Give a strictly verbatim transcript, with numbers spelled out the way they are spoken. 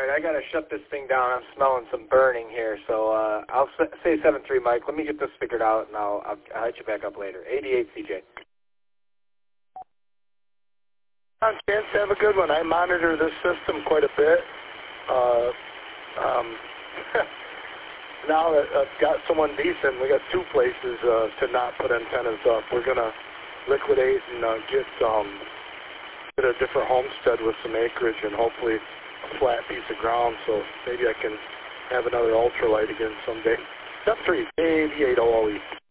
right, I got to shut this thing down. I'm smelling some burning here, so uh, I'll say seven three, Mike. Let me get this figured out, and I'll, I'll, I'll hit you back up later. eighty-eight C J. Chance, have a good one. I monitor this system quite a bit. Uh, um, now that I've got someone decent, we got two places uh, to not put antennas up. We're going to liquidate and uh, get, um, get a different homestead with some acreage and hopefully a flat piece of ground, so maybe I can have another ultralight again someday. Step three, eighty-eight O O E.